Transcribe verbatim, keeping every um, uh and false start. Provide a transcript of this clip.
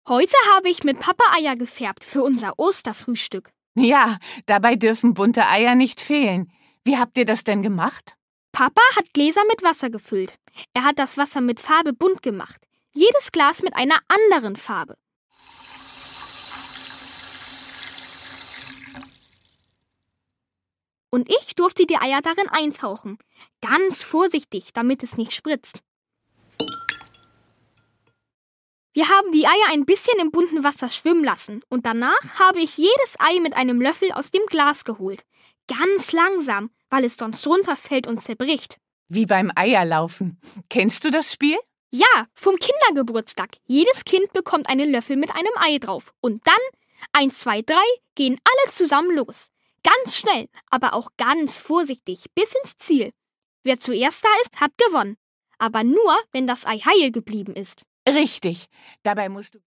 Heute habe ich mit Papa Eier gefärbt für unser Osterfrühstück. Ja, dabei dürfen bunte Eier nicht fehlen. Wie habt ihr das denn gemacht? Papa hat Gläser mit Wasser gefüllt. Er hat das Wasser mit Farbe bunt gemacht. Jedes Glas mit einer anderen Farbe. Und ich durfte die Eier darin eintauchen. Ganz vorsichtig, damit es nicht spritzt. Wir haben die Eier ein bisschen im bunten Wasser schwimmen lassen und danach habe ich jedes Ei mit einem Löffel aus dem Glas geholt. Ganz langsam, weil es sonst runterfällt und zerbricht. Wie beim Eierlaufen. Kennst du das Spiel? Ja, vom Kindergeburtstag. Jedes Kind bekommt einen Löffel mit einem Ei drauf. Und dann, eins, zwei, drei, gehen alle zusammen los. Ganz schnell, aber auch ganz vorsichtig bis ins Ziel. Wer zuerst da ist, hat gewonnen. Aber nur, wenn das Ei heil geblieben ist. Richtig. Dabei musst du